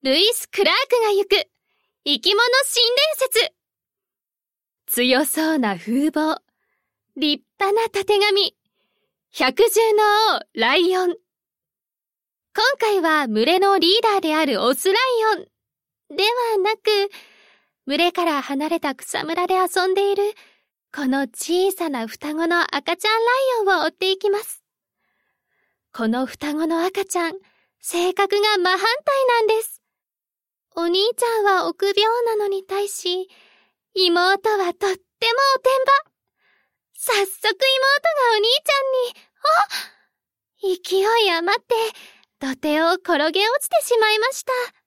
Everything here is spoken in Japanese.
ルイス・クラークが行く生き物新伝説。強そうな風貌、立派なたてがみ、百獣の王ライオン。今回は群れのリーダーであるオスライオンではなく、群れから離れた草むらで遊んでいるこの小さな双子の赤ちゃんライオンを追っていきます。この双子の赤ちゃん、性格が真反対なんです。お兄ちゃんは臆病なのに対し、妹はとってもおてんば。早速妹がお兄ちゃんに、勢い余って土手を転げ落ちてしまいました。